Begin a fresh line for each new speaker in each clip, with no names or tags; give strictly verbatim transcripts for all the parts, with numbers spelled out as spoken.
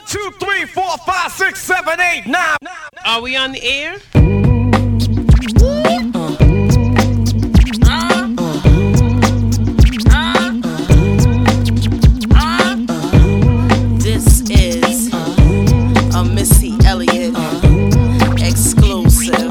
two, three, four, five, six, seven, eight, nine.
Are we on the air?
This is a Missy Elliott exclusive.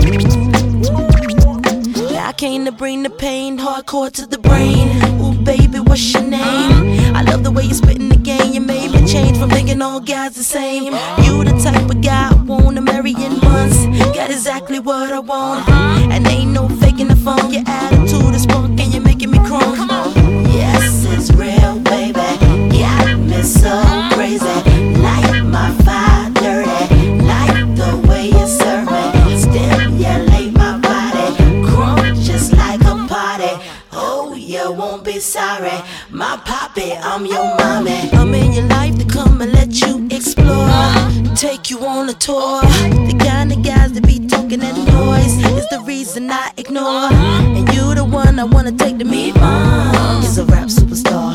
Now I came to bring the pain hardcore to the brain. Ooh, baby, what's your name? I love the way you spittin' the game. You made me change from thinking all guys the same. You the type of guy I wanna marry in months. Got exactly what I want, and ain't no faking the funk. Your attitude is funk and you're making me crunk. Yes, it's real, baby. Got me so crazy. Like my fire dirty. Like the way you serve me. Stimulate my body. Crunk just like a party. Oh, you won't be sorry. My poppy, I'm your mommy. I'm in your life to come and let you explore. Take you on a tour. The kind of guys that be talking that noise is the reason I ignore. And you the one I wanna take to meet mom. Is a rap superstar.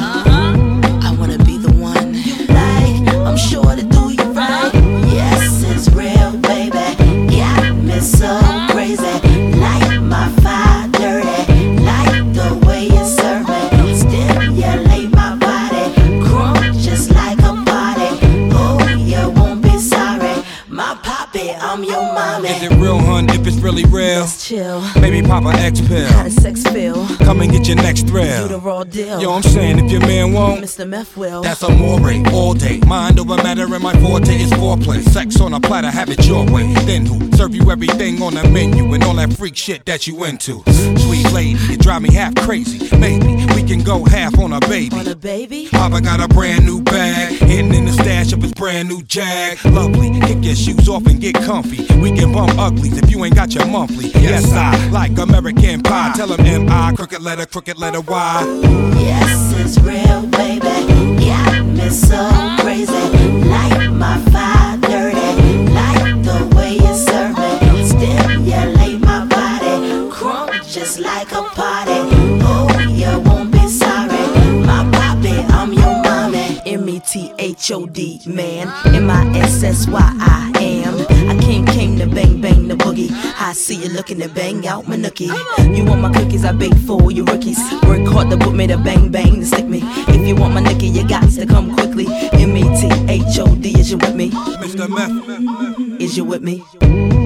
I wanna be the one you like. I'm sure to do you right. Yes, it's real, baby. Got me so crazy. Like my fire dirty. Like the way you serve me. Stimulate my body. Crunk just like a party. Oh, you won't be sorry. My poppy, I'm your mommy.
Is it real, hun? If it's really real,
let's chill.
Baby, pop a X pill.
How does sex feel?
Come and get your next thrill.
You the raw deal.
Yo, I'm saying if your man won't,
Mister Meth will.
that's amore all day. Mind over matter and my forte is foreplay. Sex on a platter, have it your way. Then who serve you everything on the menu and all that freak shit that you into? Sweet lady, you drive me half crazy. Maybe we can go half on a baby.
On a baby?
Papa got a brand new bag, hidden in the stash of his brand new Jag. Lovely, kick your shoes off and get comfy. We can bump uglies if you ain't got your monthly. Yes, I like American Pie. Tell him M I, crooked letter, crooked letter Y.
Yes, it's real, baby. Got me so crazy. Like my fire dirty. Like the way you serve me. Stimulate my body. Crunk just like a party. Oh, you won't be sorry. My poppy, I'm your mommy. M E T H O D, man. M I S S Y I am. I came, came to bang, bang the boogie. I see you looking to bang out my nookie. You want my cookies, I bake for you rookies. Work hard to put me to bang, bang to stick me. If you want my nookie, you got to come quickly. M E T H O D, is you with me?
Mister Meth.
Is you with me?